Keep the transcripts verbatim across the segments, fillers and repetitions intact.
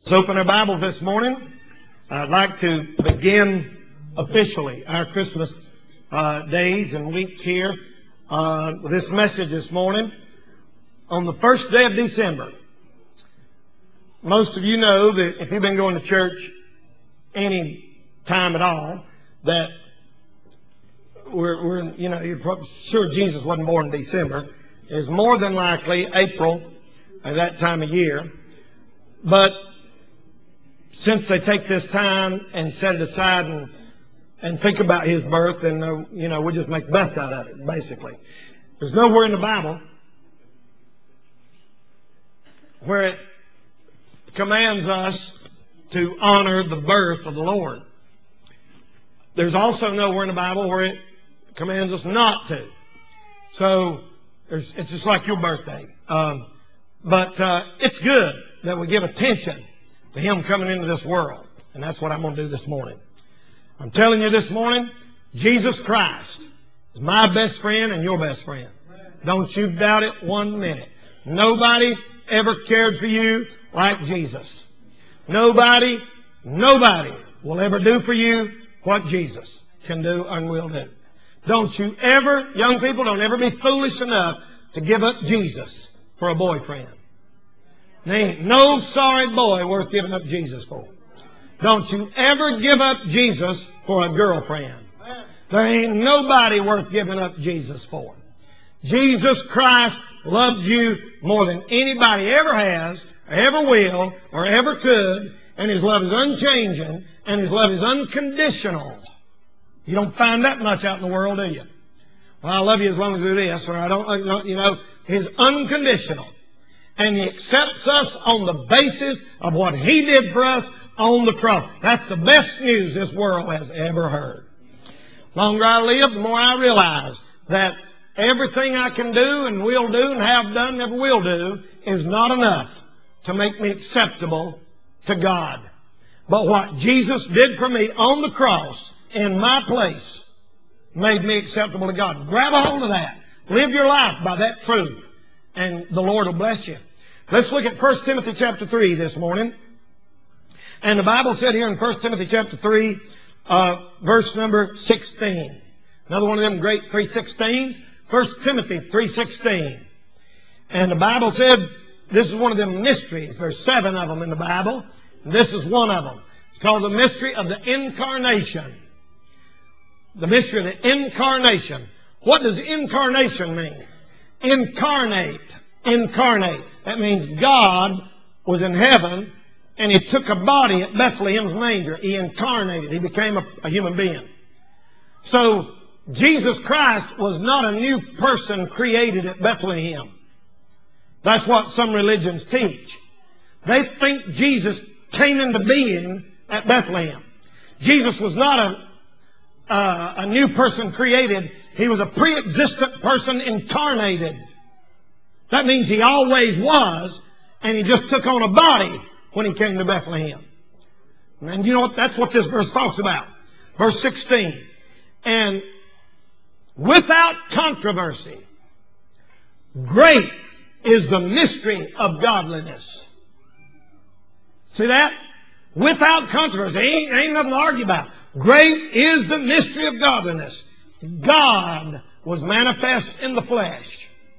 Let's open our Bibles this morning. I'd like to begin officially our Christmas uh, days and weeks here uh, with this message this morning on the first day of December. Most of you know that if you've been going to church any time at all, that we're, we're you know, you're probably sure Jesus wasn't born in December. It's more than likely April at that time of year. But since they take this time and set it aside and, and think about His birth, and, uh, you know, we just make the best out of it, basically. There's nowhere in the Bible where it commands us to honor the birth of the Lord. There's also nowhere in the Bible where it commands us not to. So there's, it's just like your birthday. Um, but uh, it's good that we give attention to Him coming into this world. And that's what I'm going to do this morning. I'm telling you this morning, Jesus Christ is my best friend and your best friend. Don't you doubt it one minute. Nobody ever cared for you like Jesus. Nobody, nobody will ever do for you what Jesus can do and will do. Don't you ever, young people, don't ever be foolish enough to give up Jesus for a boyfriend. There ain't no sorry boy worth giving up Jesus for. Don't you ever give up Jesus for a girlfriend. There ain't nobody worth giving up Jesus for. Jesus Christ loves you more than anybody ever has, or ever will, or ever could, and His love is unchanging, and His love is unconditional. You don't find that much out in the world, do you? Well, I love you as long as you do this, or I don't, you know, He's unconditional. And He accepts us on the basis of what He did for us on the cross. That's the best news this world has ever heard. The longer I live, the more I realize that everything I can do and will do and have done and never will do is not enough to make me acceptable to God. But what Jesus did for me on the cross in my place made me acceptable to God. Grab a hold of that. Live your life by that truth, and the Lord will bless you. Let's look at First Timothy chapter three this morning. And the Bible said here in First Timothy chapter three, uh, verse number sixteen. Another one of them great three sixteens. First Timothy three sixteen. And the Bible said, this is one of them mysteries. There's seven of them in the Bible. And this is one of them. It's called the mystery of the incarnation. The mystery of the incarnation. What does incarnation mean? Incarnate. Incarnate. That means God was in heaven and He took a body at Bethlehem's manger. He incarnated. He became a, a human being. So Jesus Christ was not a new person created at Bethlehem. That's what some religions teach. They think Jesus came into being at Bethlehem. Jesus was not a, uh, a new person created. He was a pre-existent person incarnated. That means He always was, and He just took on a body when He came to Bethlehem. And you know what? That's what this verse talks about. Verse sixteen. And without controversy, great is the mystery of godliness. See that? Without controversy. Ain't, ain't nothing to argue about. Great is the mystery of godliness. God was manifest in the flesh.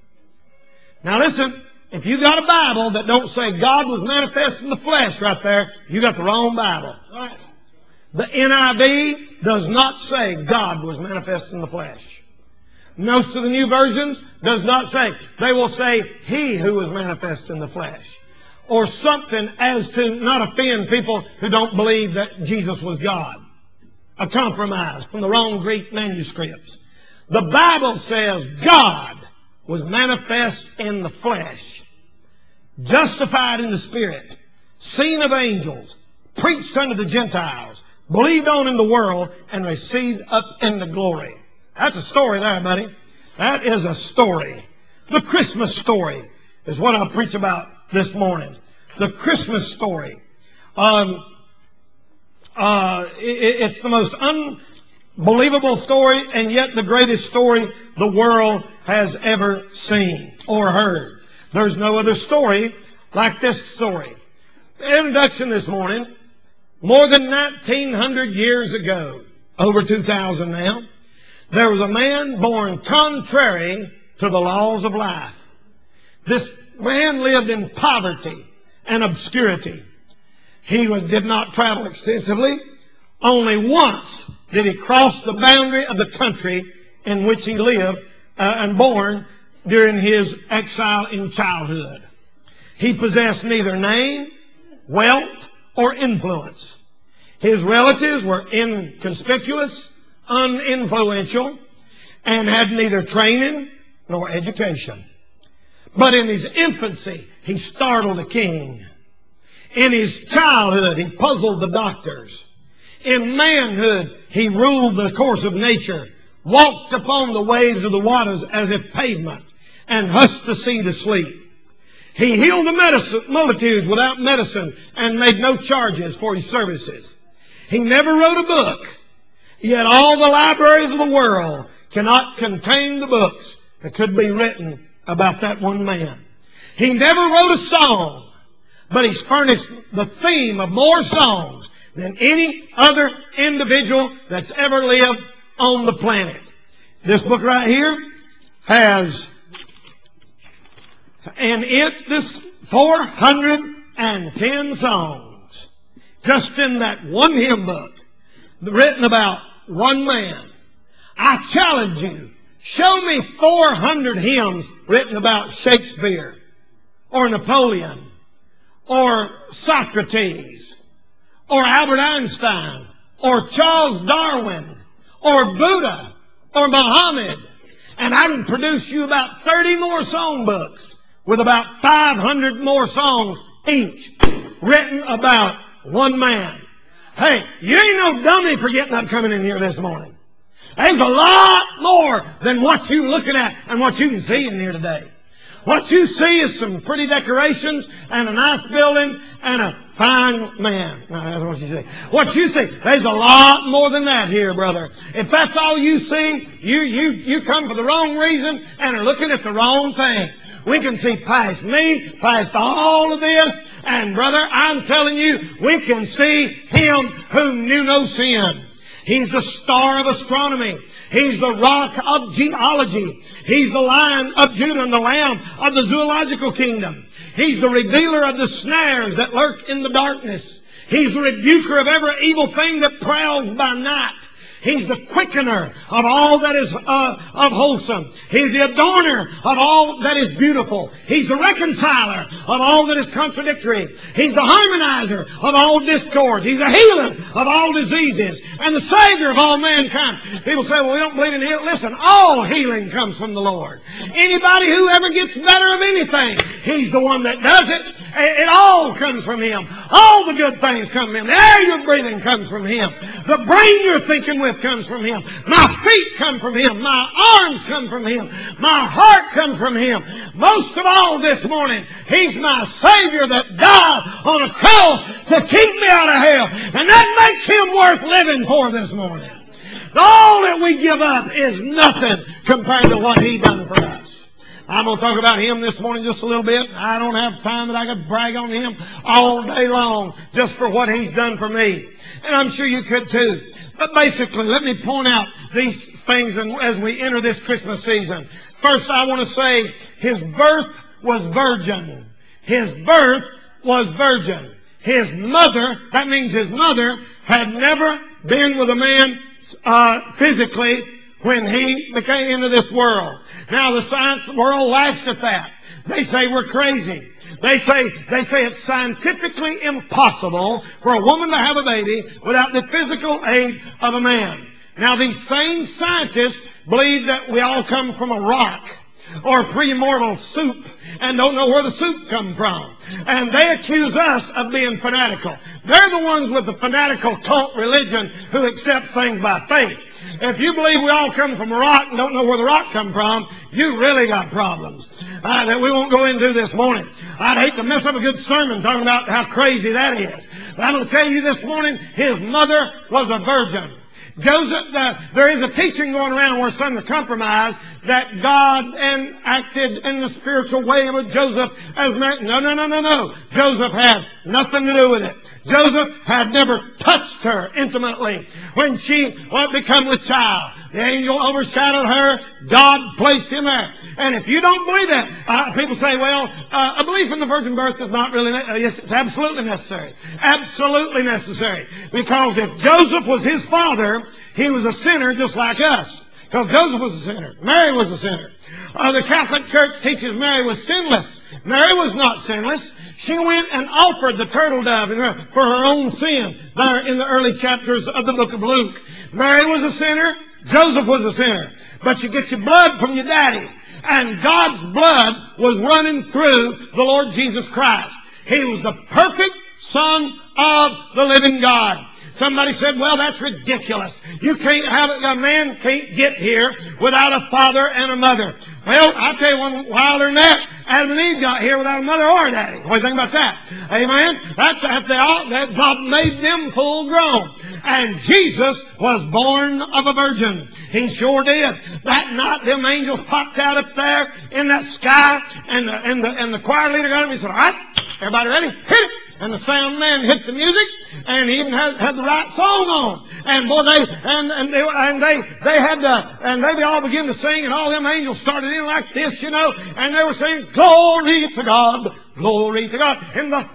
Now listen, if you got a Bible that don't say God was manifest in the flesh right there, you got the wrong Bible. The N I V does not say God was manifest in the flesh. Most of the new versions does not say. They will say He who was manifest in the flesh. Or something as to not offend people who don't believe that Jesus was God. A compromise from the wrong Greek manuscripts. The Bible says God was manifest in the flesh, justified in the Spirit, seen of angels, preached unto the Gentiles, believed on in the world, and received up in the glory. That's a story there, buddy. That is a story. The Christmas story is what I'll preach about this morning. The Christmas story. Um, uh, it, it's the most unbelievable story, and yet the greatest story the world has ever seen or heard. There's no other story like this story. The introduction this morning, more than nineteen hundred years ago, over two thousand now, there was a man born contrary to the laws of life. This man lived in poverty and obscurity. He was, did not travel extensively. Only once did he cross the boundary of the country in which he lived uh, and born during his exile in childhood. He possessed neither name, wealth, or influence. His relatives were inconspicuous, uninfluential, and had neither training nor education. But in his infancy, he startled the king. In his childhood, he puzzled the doctors. In manhood, he ruled the course of nature, walked upon the waves of the waters as if pavement, and hushed the sea to sleep. He healed the medicine, multitudes without medicine and made no charges for his services. He never wrote a book, yet all the libraries of the world cannot contain the books that could be written about that one man. He never wrote a song, but he's furnished the theme of more songs than any other individual that's ever lived on the planet. This book right here has in it this four hundred ten songs, just in that one hymn book, written about one man. I challenge you, show me four hundred hymns written about Shakespeare, or Napoleon, or Socrates, or Albert Einstein, or Charles Darwin, or Buddha, or Muhammad, and I can produce you about thirty more songbooks with about five hundred more songs each written about one man. Hey, you ain't no dummy for getting up coming in here this morning. There's a lot more than what you're looking at and what you can see in here today. What you see is some pretty decorations and a nice building and a fine man. No, that's what you see. What you see, there's a lot more than that here, brother. If that's all you see, you, you, you come for the wrong reason and are looking at the wrong thing. We can see past me, past all of this, and brother, I'm telling you, we can see Him who knew no sin. He's the star of astronomy. He's the rock of geology. He's the Lion of Judah and the Lamb of the zoological kingdom. He's the revealer of the snares that lurk in the darkness. He's the rebuker of every evil thing that prowls by night. He's the quickener of all that is uh, of wholesome. He's the adorner of all that is beautiful. He's the reconciler of all that is contradictory. He's the harmonizer of all discords. He's the healer of all diseases and the Savior of all mankind. People say, well, we don't believe in healing. Listen, all healing comes from the Lord. Anybody who ever gets better of anything, He's the one that does it. It all comes from Him. All the good things come from Him. The air you're breathing comes from Him. The brain you're thinking with comes from Him. My feet come from Him. My arms come from Him. My heart comes from Him. Most of all this morning, He's my Savior that died on a cross to keep me out of hell. And that makes Him worth living for this morning. All that we give up is nothing compared to what He done for us. I'm going to talk about Him this morning just a little bit. I don't have time that I could brag on Him all day long just for what He's done for me. And I'm sure you could too. But basically, let me point out these things as we enter this Christmas season. First, I want to say His birth was virgin. His birth was virgin. His mother, that means His mother, had never been with a man uh, physically when He became into this world. Now, the science world laughs at that. They say we're crazy. They say, they say it's scientifically impossible for a woman to have a baby without the physical aid of a man. Now, these same scientists believe that we all come from a rock or premortal soup and don't know where the soup come from. And they accuse us of being fanatical. They're the ones with the fanatical cult religion who accept things by faith. If you believe we all come from a rock and don't know where the rock come from, you really got problems uh, that we won't go into this morning. I'd hate to mess up a good sermon talking about how crazy that is. But I'm going to tell you this morning, His mother was a virgin. Joseph, uh, there is a teaching going around where some are compromised that God enacted in the spiritual way with Joseph as married. No, no, no, no, no. Joseph had nothing to do with it. Joseph had never touched her intimately when she had become with child. The angel overshadowed her. God placed him there. And if you don't believe that, uh, people say, well, uh, a belief in the virgin birth is not really, uh, yes, it's absolutely necessary. Absolutely necessary. Because if Joseph was his father, he was a sinner just like us. Because Joseph was a sinner. Mary was a sinner. Uh, the Catholic Church teaches Mary was sinless. Mary was not sinless. She went and offered the turtle dove in her, for her own sin there in the early chapters of the book of Luke. Mary was a sinner. Joseph was a sinner. But you get your blood from your daddy. And God's blood was running through the Lord Jesus Christ. He was the perfect Son of the living God. Somebody said, well, that's ridiculous. You can't have a man can't get here without a father and a mother. Well, I'll tell you one wilder than that. Adam and Eve got here without a mother or a daddy. What do you think about that? Amen? That's, that's they all, that God made them full grown. And Jesus was born of a virgin. He sure did. That night, them angels popped out up there in that sky, and the, and the, and the choir leader got him. He said, all right, everybody ready? Hit it! And the sound man hit the music, and he even had, had the right song on. And boy, they and and they and they they had to, and they all began to sing, and all them angels started in like this, you know, and they were saying, "Glory to God, glory to God in the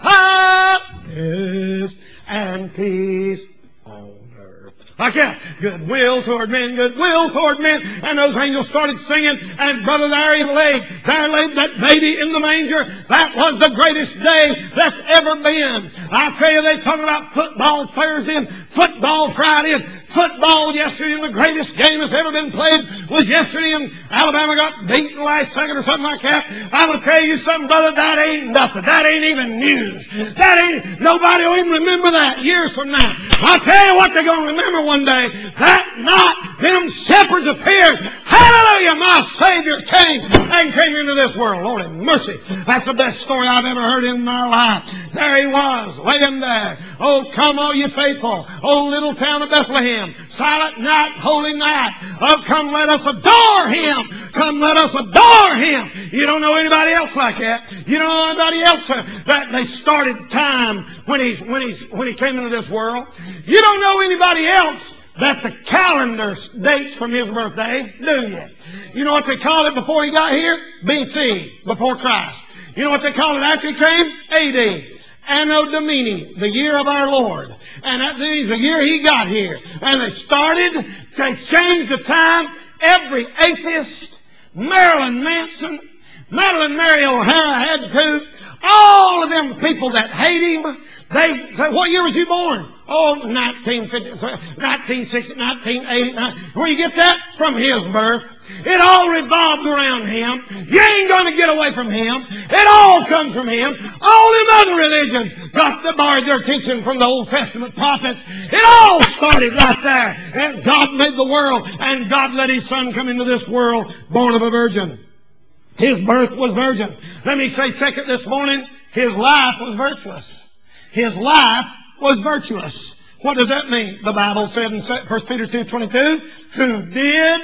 highest, and peace on earth." Like that. Goodwill toward men, goodwill toward men. And those angels started singing, and brother, there he lay. There laid that baby in the manger. That was the greatest day that's ever been. I tell you, they talk about football Thursday, football Friday, football yesterday, and the greatest game that's ever been played was yesterday, and Alabama got beaten last second or something like that. I will tell you something, brother, that ain't nothing. That ain't even news. That ain't, nobody will even remember that years from now. I'll tell you what they're going to remember one day. That night, them shepherds appeared. Hallelujah, my Savior came and came into this world. Lord have mercy. That's the best story I've ever heard in my life. There he was, laying there. Oh, come, all you faithful. Oh, little town of Bethlehem. Silent night, holy night. Oh, come, let us adore him. Come, let us adore him. You don't know anybody else like that. You don't know anybody else uh, that they started time when he's when he's when he came into this world. You don't know anybody else that the calendar dates from his birthday, do you? You know what they called it before he got here? B C, before Christ. You know what they called it after he came? A D. Anno Domini, the year of our Lord. And that means the year he got here. And they started, they changed the time. Every atheist, Marilyn Manson, Madeline Mary O'Hara had to, all of them people that hate him, they say, what year was you born? Oh, nineteen fifty, nineteen sixty, nineteen eighty. Where you get that? From his birth. It all revolves around him. You ain't going to get away from him. It all comes from him. All them other religions got the borrowed their teaching from the Old Testament prophets. It all started right there. And God made the world, and God let his Son come into this world born of a virgin. His birth was virgin. Let me say second this morning, his life was virtuous. His life was virtuous. What does that mean? The Bible said in First Peter two twenty-two, who did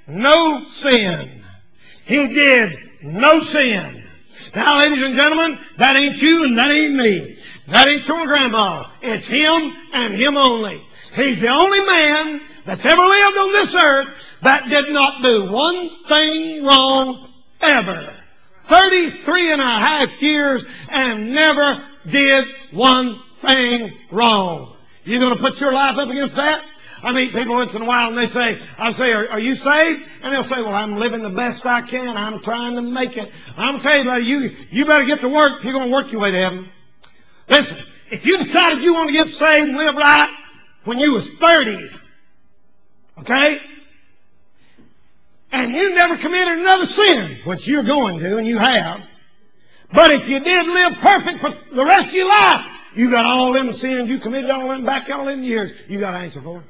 no sin. He did no sin. Now, ladies and gentlemen, that ain't you and that ain't me. That ain't your grandma. It's him and him only. He's the only man that's ever lived on this earth that did not do one thing wrong ever. thirty-three and a half years and never did one thing wrong. You going to put your life up against that? I meet people once in a while and they say, I say, are, are you saved? And they'll say, well, I'm living the best I can. I'm trying to make it. I'm telling you, buddy, you, you better get to work. You're going to work your way to heaven. Listen, if you decided you want to get saved and live right when you was thirty, okay, and you never committed another sin, which you're going to and you have, but if you did live perfect for the rest of your life, you got all them sins you committed all them back all them years you got to answer for.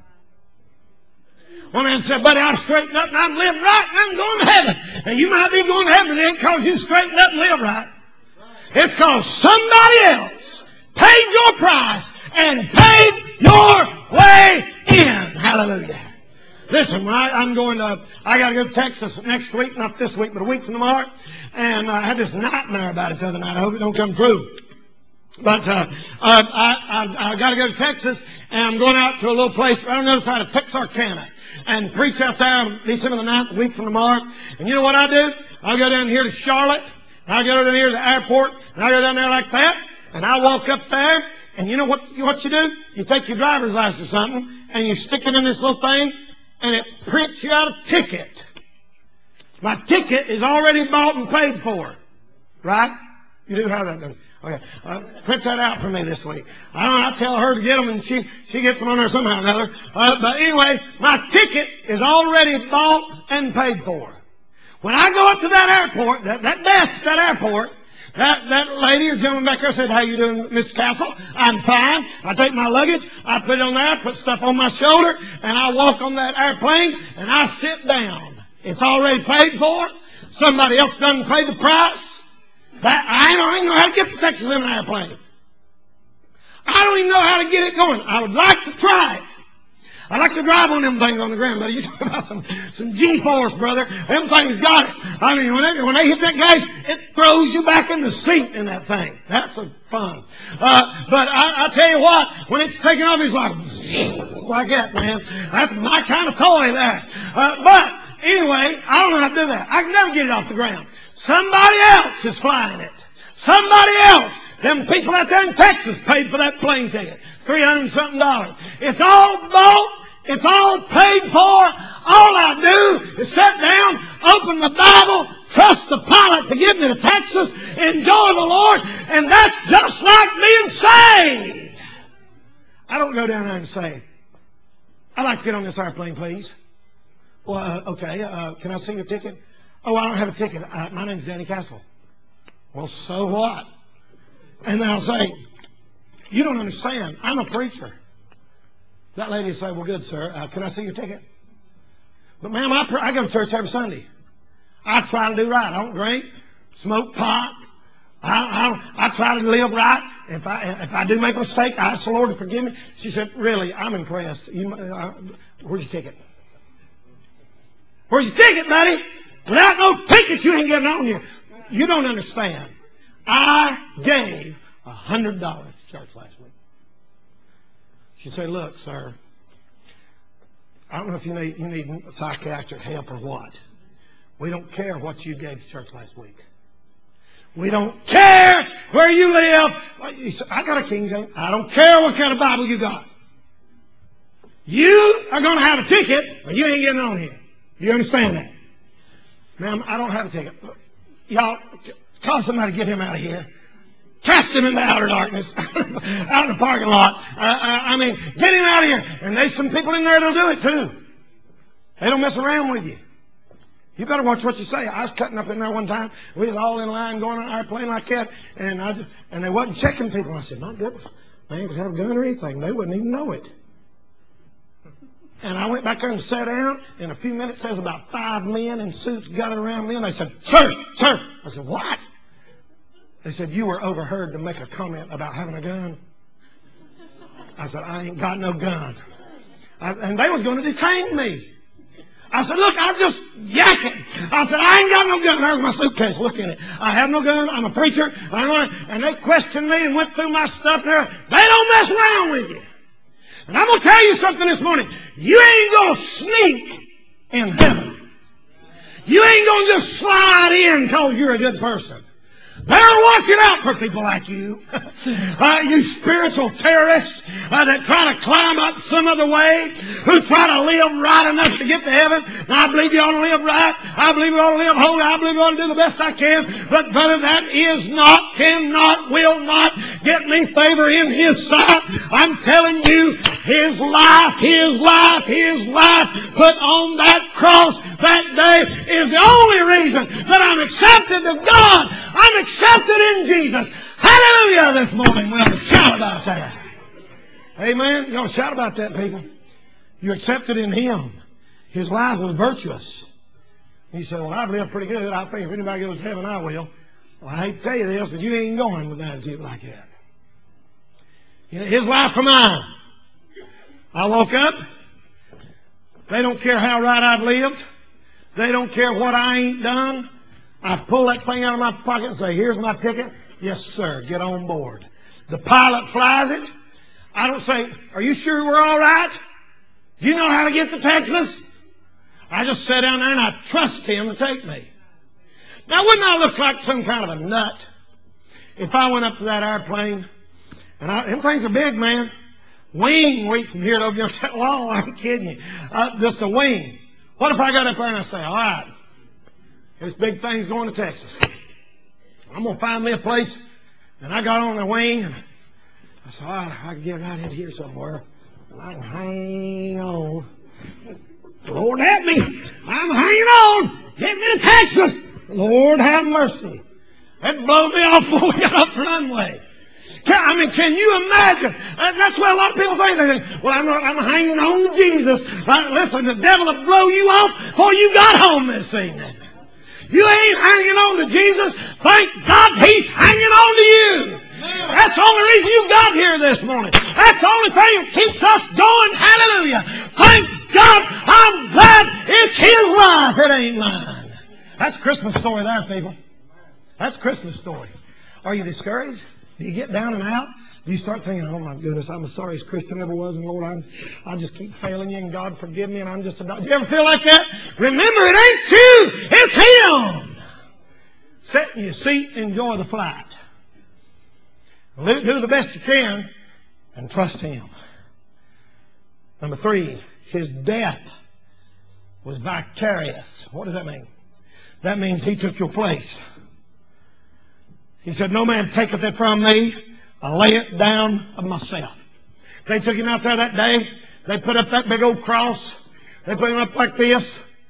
One man said, buddy, I straightened up and I'm living right and I'm going to heaven. And you might be going to heaven, it ain't because you straightened up and live right. It's because somebody else paid your price and paid your way in. Hallelujah. Listen, right, I'm going to, I got to go to Texas next week, not this week, but a week from tomorrow. And I had this nightmare about it the other night. I hope it don't come true. But uh, I, I, I got to go to Texas, and I'm going out to a little place right on the other side of Texarkana and preach out there on December the ninth, a week from tomorrow. And you know what I do? I go down here to Charlotte, and I go down here to the airport, and I go down there like that, and I walk up there, and you know what, what you do? You take your driver's license or something, and you stick it in this little thing, and it prints you out a ticket. My ticket is already bought and paid for. Right? You do have that done. Okay. Uh, print that out for me this week. I don't know. I tell her to get them, and she, she gets them on there somehow or another. Uh, but anyway, my ticket is already bought and paid for. When I go up to that airport, that, that desk, that airport, that, that lady or gentleman back there said, "How you doing, Mister Castle?" "I'm fine." I take my luggage, I put it on there, I put stuff on my shoulder, and I walk on that airplane, and I sit down. It's already paid for. Somebody else doesn't pay the price. That, I don't even know how to get to Texas in an airplane. I don't even know how to get it going. I would like to try it. I like to drive on them things on the ground, brother. You talk about some, some G-force, brother. Them things got it. I mean, when they, when they hit that gas, it throws you back in the seat in that thing. That's a fun. Uh, but I, I tell you what, when it's taking off, it's like, like that, man. That's my kind of toy there. Uh, but anyway, I don't know how to do that. I can never get it off the ground. Somebody else is flying it. Somebody else. Them people out there in Texas paid for that plane ticket. Three hundred and something dollars. It's all bought. It's all paid for. All I do is sit down, open the Bible, trust the pilot to get me to Texas, enjoy the Lord, and that's just like being saved. I don't go down there and say, "I'd like to get on this airplane, please." Well, uh, okay, uh, can I see your ticket? "Oh, I don't have a ticket. Uh, my name's Danny Castle." Well, so what? And they'll say, "You don't understand. I'm a preacher." That lady will say, "Well, good, sir. Uh, can I see your ticket?" "But, ma'am, I, I go to church every Sunday. I try to do right. I don't drink, smoke pot. I, I, I try to live right. If I if I do make a mistake, I ask the Lord to forgive me." She said, "Really, I'm impressed. You, uh, where's your ticket?" "Where's your ticket, buddy? Without no ticket, you ain't getting on here." You don't understand. I gave a hundred dollars to church last week. She said, "Look, sir, I don't know if you need you need psychiatric help or what. We don't care what you gave to church last week. We don't care where you live." I got a King James. "I don't care what kind of Bible you got. You are going to have a ticket, or you ain't getting on here. Do you understand that?" "Ma'am, I don't have a ticket." "Y'all, call somebody to get him out of here. Cast him in the outer darkness, out in the parking lot. Uh, uh, I mean, get him out of here." And there's some people in there that'll do it too. They don't mess around with you. You better watch what you say. I was cutting up in there one time. We was all in line going on an airplane like that, and I just, and they wasn't checking people. I said, "My goodness, man could have a gun or anything. They wouldn't even know it." And I went back there and sat down. In a few minutes, there's about five men in suits gathered around me, and they said, "Sir, sir." I said, "What?" They said, "You were overheard to make a comment about having a gun." I said, "I ain't got no gun." I, and they was going to detain me. I said, "Look, I'm just yakking." I said, "I ain't got no gun." There's my suitcase. Look in it. I have no gun. I'm a preacher. I know it. And they questioned me and went through my stuff there. They don't mess around with you. And I'm going to tell you something this morning. You ain't going to sneak in heaven. You ain't going to just slide in because you're a good person. They're watching out for people like you. uh, you spiritual terrorists uh, that try to climb up some other way, who try to live right enough to get to heaven. Now, I believe you ought to live right. I believe you ought to live holy. I believe you ought to do the best I can. But, brother, that is not, cannot, will not get me favor in His sight. I'm telling you, His life, His life, His life put on that cross that day is the only reason that I'm accepted of God. I'm accepted in Jesus. Hallelujah this morning. We ought to shout about that. Amen. You ought to shout about that, people. You're accepted in Him. His life was virtuous. He said, "Well, I've lived pretty good. I think if anybody goes to heaven, I will." Well, I hate to tell you this, but you ain't going with that attitude like that. You know, His life for mine. I woke up. They don't care how right I've lived. They don't care what I ain't done. I pull that thing out of my pocket and say, here's my ticket. Yes, sir. Get on board. The pilot flies it. I don't say, are you sure we're all right? Do you know how to get to Texas? I just sit down there and I trust him to take me. Now, wouldn't I look like some kind of a nut if I went up to that airplane? And I, them things are big, man. Wing reach from here to over there. Oh, I'm kidding you. Uh, just a wing. What if I got up there and I say, all right, this big thing's going to Texas. I'm going to find me a place. And I got on the wing. And I said, all right, I can get right in here somewhere. And I can hang on. Lord help me. I'm hanging on. Get me to Texas. Lord have mercy. That blew me off before we got up the runway. I mean, can you imagine? That's what a lot of people think. They think, well, I'm, I'm hanging on to Jesus. Uh, listen, the devil will blow you off before you got home this evening. You ain't hanging on to Jesus. Thank God he's hanging on to you. That's the only reason you got here this morning. That's the only thing that keeps us going. Hallelujah. Thank God I'm glad it's his life. It ain't mine. That's a Christmas story there, people. That's a Christmas story. Are you discouraged? Do you get down and out? Do you start thinking, oh my goodness, I'm the sorriest Christian ever was, and Lord, I'm, I just keep failing you, and God forgive me, and I'm just about... Do you ever feel like that? Remember, it ain't you, it's him. Sit in your seat and enjoy the flight. Do the best you can and trust him. Number three, his death was vicarious. What does that mean? That means he took your place. He said, no man taketh it from me. I lay it down of myself. They took him out there that day. They put up that big old cross. They put him up like this.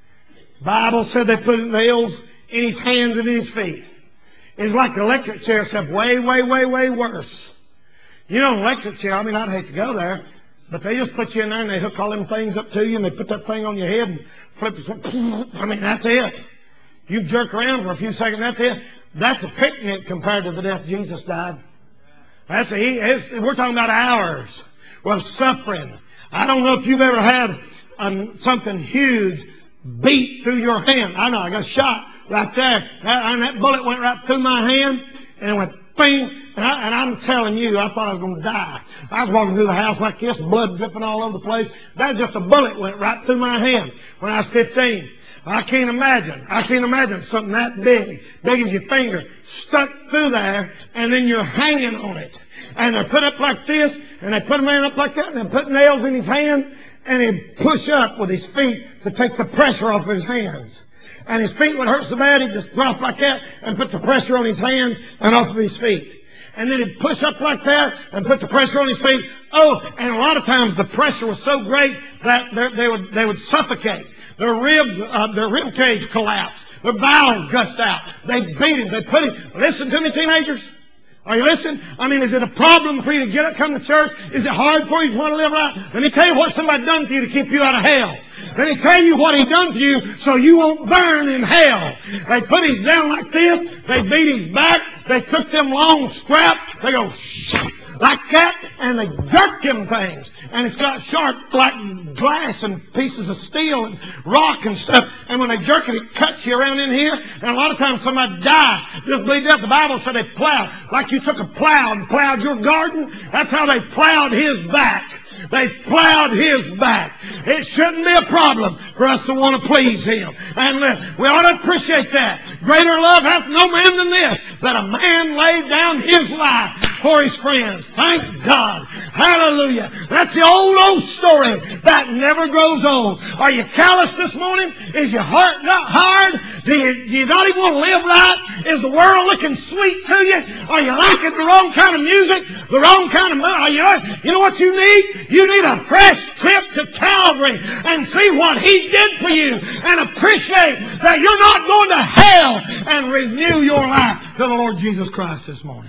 The Bible said they put nails in his hands and in his feet. It's like the electric chair, except way, way, way, way worse. You know, an electric chair, I mean, I'd hate to go there, but they just put you in there and they hook all them things up to you and they put that thing on your head and flip it. I mean, that's it. You jerk around for a few seconds, that's it. That's a picnic compared to the death Jesus died. That's a, he, we're talking about hours of suffering. I don't know if you've ever had um, something huge beat through your hand. I know, I got shot right there. That, and that bullet went right through my hand and it went bing. And, I, and I'm telling you, I thought I was going to die. I was walking through the house like this, blood dripping all over the place. That just a bullet went right through my hand when I was fifteen. I can't imagine. I can't imagine something that big, big as your finger, stuck through there, and then you're hanging on it. And they're put up like this, and they put a man up like that, and they put nails in his hand, and he'd push up with his feet to take the pressure off his hands. And his feet would hurt so bad, he'd just drop like that, and put the pressure on his hands and off of his feet. And then he'd push up like that, and put the pressure on his feet. Oh, and a lot of times the pressure was so great that they would, they would suffocate. Their ribs, uh, their rib cage collapsed. Their bowels gushed out. They beat him. They put him. Listen to me, teenagers. Are you listening? I mean, is it a problem for you to get up, come to church? Is it hard for you to want to live right? Let me tell you what somebody done for you to keep you out of hell. Let me tell you what he done for you so you won't burn in hell. They put him down like this. They beat his back. They took them long scraps. They go like that, and they jerked them things. And it's got sharp like glass and pieces of steel and rock and stuff. And when they jerk it, it cuts you around in here. And a lot of times somebody died. Just bleed up. The Bible said they plowed. Like you took a plow and plowed your garden. That's how they plowed his back. They plowed his back. It shouldn't be a problem for us to want to please him. And we ought to appreciate that. Greater love hath no man than this, that a man laid down his life for his friends. Thank God. Hallelujah. That's the old, old story that never grows old. Are you callous this morning? Is your heart not hard? Do you, do you not even want to live right? Is the world looking sweet to you? Are you liking the wrong kind of music? The wrong kind of... Are you, you know what you need? You need a fresh trip to Calvary and see what he did for you and appreciate that you're not going to hell, and renew your life to the Lord Jesus Christ this morning.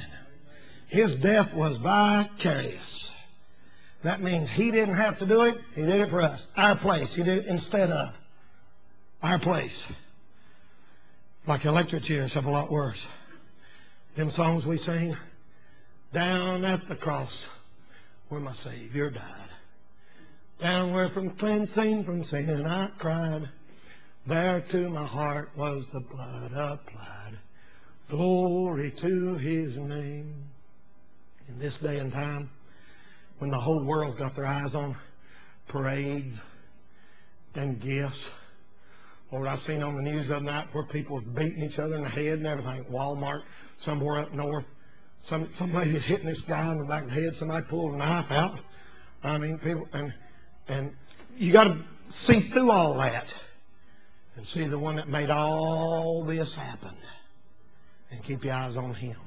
His death was vicarious. That means he didn't have to do it. He did it for us. Our place. He did it instead of our place. Like electric chairs have a lot worse. Them songs we sing, down at the cross where my Savior died. Down where from cleansing from sin I cried, there to my heart was the blood applied. Glory to His name. In this day and time, when the whole world's got their eyes on parades and gifts. Lord, I've seen on the news the other night where people are beating each other in the head and everything. Walmart, somewhere up north. Some some lady's hitting this guy in the back of the head. Somebody pulled a knife out. I mean, people, and and you got to see through all that and see the one that made all this happen, and keep your eyes on Him.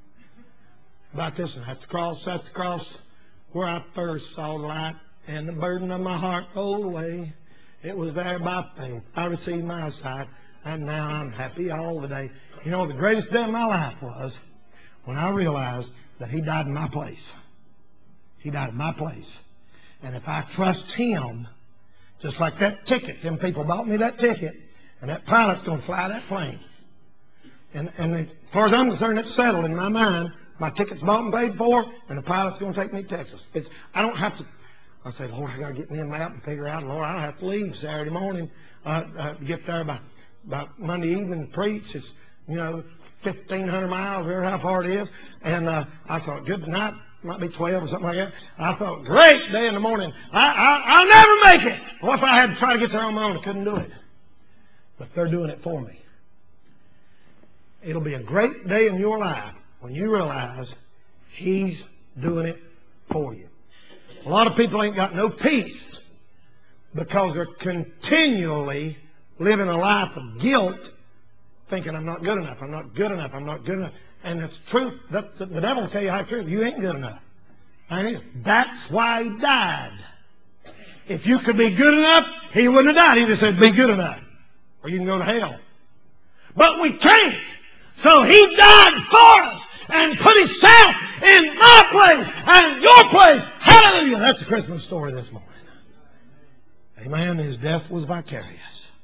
About this one, at the cross, at the cross, where I first saw the light, and the burden of my heart rolled away. It was there by faith I received my sight, and now I'm happy all the day. You know, the greatest day of my life was when I realized that He died in my place. He died in my place. And if I trust Him, just like that ticket, them people bought me that ticket, and that pilot's going to fly that plane. And, and as far as I'm concerned, it's settled in my mind. My ticket's bought and paid for, and the pilot's going to take me to Texas. It's, I don't have to... I say, Lord, I got to get me a map and figure out, Lord, I don't have to leave Saturday morning uh, uh, to get there by, by Monday evening to preach. It's, you know, fifteen hundred miles, or how far it is. And uh, I thought, good night, might be twelve or something like that. I thought, great day in the morning. I, I, I'll never make it. What if I had to try to get there on my own? I couldn't do it. But they're doing it for me. It'll be a great day in your life when you realize He's doing it for you. A lot of people ain't got no peace because they're continually living a life of guilt, thinking, I'm not good enough, I'm not good enough, I'm not good enough. And it's true. That, the devil will tell you how it's true. You ain't good enough. Ain't it? That's why He died. If you could be good enough, He wouldn't have died. He just said, be good enough, or you can go to hell. But we can't. So He died for us and put Himself in my place and your place. Hallelujah. That's the Christmas story this morning. Amen. His death was vicarious.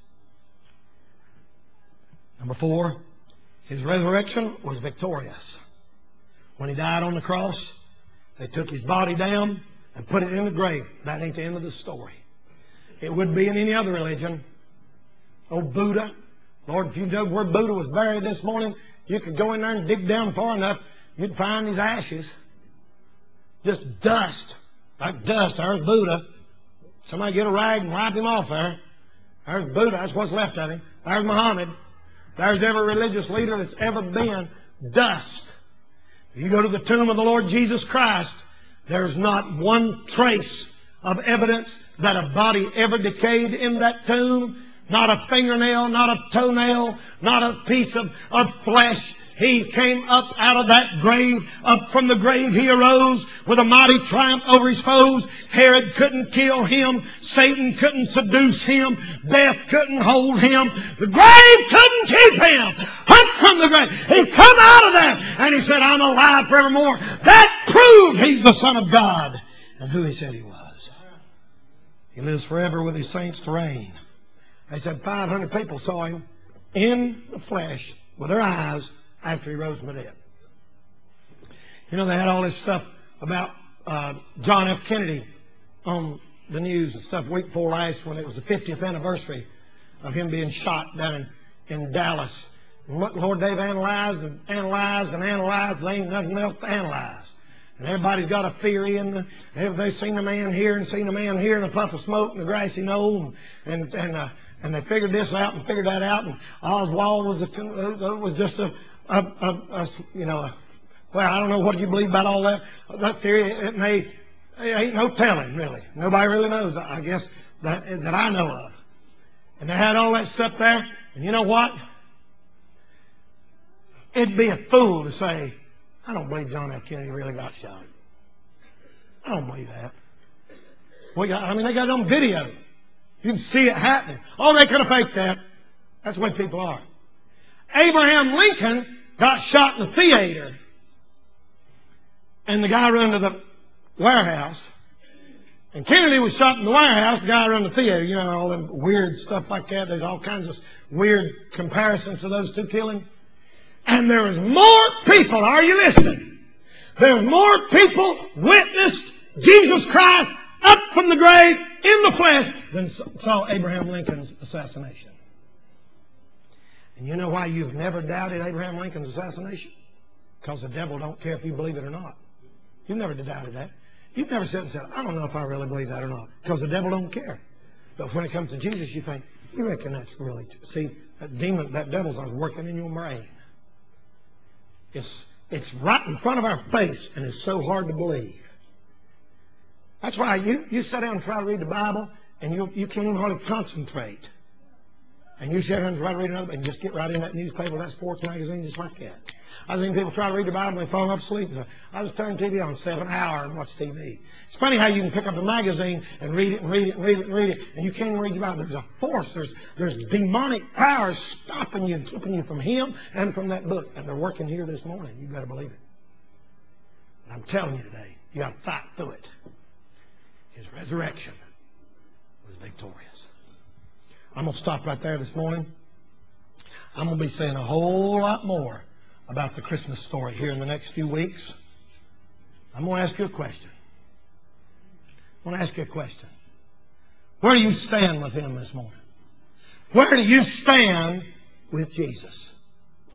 Number four, His resurrection was victorious. When He died on the cross, they took His body down and put it in the grave. That ain't the end of the story. It wouldn't be in any other religion. Oh, Buddha. Lord, if you knew where Buddha was buried this morning, you could go in there and dig down far enough, you'd find these ashes. Just dust. Like dust. There's Buddha. Somebody get a rag and wipe him off there. There's Buddha. That's what's left of him. There's Muhammad. There's every religious leader that's ever been. Dust. If you go to the tomb of the Lord Jesus Christ, there's not one trace of evidence that a body ever decayed in that tomb. Not a fingernail, not a toenail, not a piece of, of flesh. He came up out of that grave. Up from the grave He arose with a mighty triumph over His foes. Herod couldn't kill Him. Satan couldn't seduce Him. Death couldn't hold Him. The grave couldn't keep Him. Up from the grave. He come out of that and He said, I'm alive forevermore. That proved He's the Son of God and who He said He was. He lives forever with His saints to reign. They said five hundred people saw Him in the flesh with their eyes after He rose from the dead. You know, they had all this stuff about uh, John F. Kennedy on the news and stuff week before last when it was the fiftieth anniversary of him being shot down in, in Dallas. And what, Lord, they've analyzed and analyzed and analyzed. There ain't nothing else to analyze. And everybody's got a theory, and the, they've seen a man here and seen a man here and a puff of smoke in the grassy knoll, and and and, uh, and they figured this out and figured that out. And Oswald was a, was just a, a, a, a you know, a, well, I don't know what you believe about all that. That theory, it may, it ain't no telling really. Nobody really knows, I guess, that that I know of. And they had all that stuff there, and you know what? It'd be a fool to say, I don't believe John F. Kennedy really got shot. I don't believe that. We got, I mean, they got it on video. You can see it happening. Oh, they could have faked that. That's the way people are. Abraham Lincoln got shot in the theater. And the guy ran to the warehouse. And Kennedy was shot in the warehouse. The guy ran the theater. You know, all them weird stuff like that. There's all kinds of weird comparisons to those two killings. And there was more people, are you listening? There's more people witnessed Jesus Christ up up from the grave in the flesh than saw Abraham Lincoln's assassination. And you know why you've never doubted Abraham Lincoln's assassination? Because the devil don't care if you believe it or not. You've never doubted that. You've never said, I don't know if I really believe that or not. Because the devil don't care. But when it comes to Jesus, you think, you reckon that's really true. See, that demon, that devil's working in your brain. It's, it's right in front of our face, and it's so hard to believe. That's why you, you sit down and try to read the Bible, and you, you can't even hardly concentrate. And you sit down and try to read another, and just get right in that newspaper, that sports magazine, just like that. I've seen people try to read the Bible and they fall asleep. I just turn T V on seven hours and watch T V. It's funny how you can pick up a magazine and read it and read it and read it and read it, and you can't even read the Bible. There's a force. There's, there's demonic powers stopping you and keeping you from Him and from that book. And they're working here this morning. You better believe it. And I'm telling you today, you got to fight through it. His resurrection was victorious. I'm going to stop right there this morning. I'm going to be saying a whole lot more about the Christmas story here in the next few weeks. I'm going to ask you a question. I want to ask you a question. Where do you stand with Him this morning? Where do you stand with Jesus?